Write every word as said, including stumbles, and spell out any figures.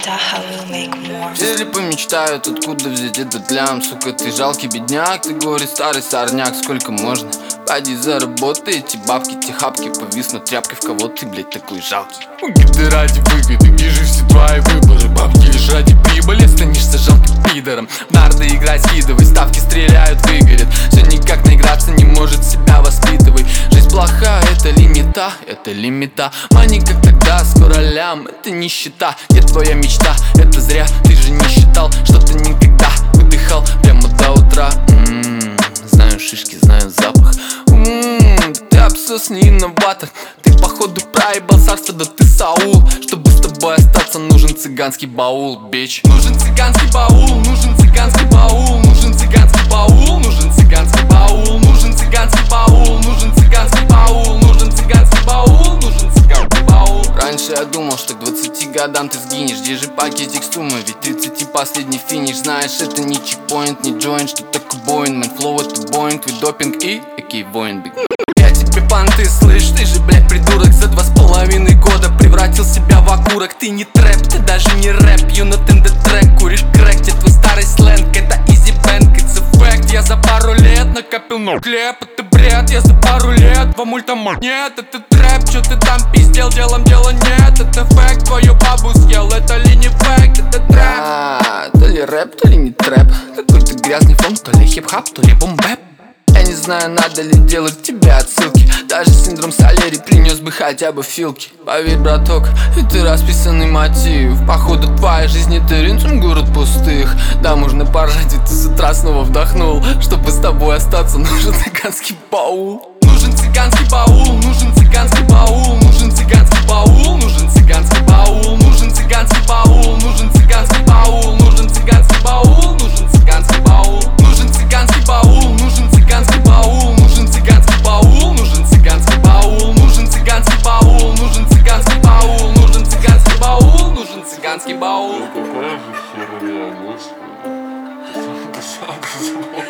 Daha will make more. Черепы мечтают, откуда взять этот лям. Сука, ты жалкий бедняк, ты горе старый сорняк. Сколько можно? Пойди заработай эти бабки, те хапки. Повиснут тряпкой, в кого ты, блядь, такой жалкий. Ты ради выгоды, вижу все твои выборы. Бабки лишь ради прибыли, станешься жалким пидором. В нарды играй, скидывай, ставки стреляют, выгорят. Все никак наиграться не может, себя воспитывай. Жизнь плоха, это лимита, это лимита. Мани как тогда, скоро лям, это нищета. Где твоя мечта? Это зря, ты же не считал, что ты никогда выдыхал прямо до утра. М-м-м, знаю шишки, знаю запах. М-м-м, ты абсолютно не инноватор. Ты походу проебал царство, да ты Саул. Чтобы с тобой остаться, нужен цыганский баул, бич. Нужен цыганский баул, нужен цыганский баул, нужен цыганский баул, нужен цыганский баул, нужен цыганский баул, нужен цыганский баул, нужен цыганский баул, нужен цыганский баул. Раньше я думал, что к двадцати годам ты сгинешь. Где же пакетик с суммой, ведь тридцати последний финиш. Знаешь, это не чекпоинт, не джойнт, что такое боин. Мэн флоу это боинг, твой допинг и какие воин биг. Я тебе понты, слышь, ты же, блядь, придурок. За два с половиной года превратил себя в окурок. Ты не трэп, ты даже не рэп, you not in the track. Куришь крэк, тебе твой старый сленг, это easy bank, it's a fact. Я за пару лет накопил много хлеб, это бред. Я за пару лет вам ультам нет, это трэп. Чё ты там пиздел, делом дела нет, это факт. Твою бабу съел, это ли не факт, это трэп. А, то ли рэп, то ли не трэп. Какой-то грязный фон, то ли хип-хап, то ли бум-бэп. Я не знаю, надо ли делать тебе отсылки. Даже синдром Солери принес бы хотя бы филки. Поверь, браток, это расписанный мотив. Походу твоя жизнь это ринцем, город пустых. Да, можно поржать, и ты с утра снова вдохнул. Чтобы с тобой остаться, нужен цыганский баул. Нужен цыганский баул, нужен цыганский баул, нужен цыганский баул, нужен цыганский баул, нужен цыганский баул, нужен цыганский баул, нужен цыганский баул, нужен цыганский баул, нужен цыганский баул, нужен цыганский баул, нужен цыганский баул, нужен цыганский баул, нужен цыганский баул, нужен цыганский баул, нужен цыганский баул, нужен цыганский баул. Какая же херня, господи.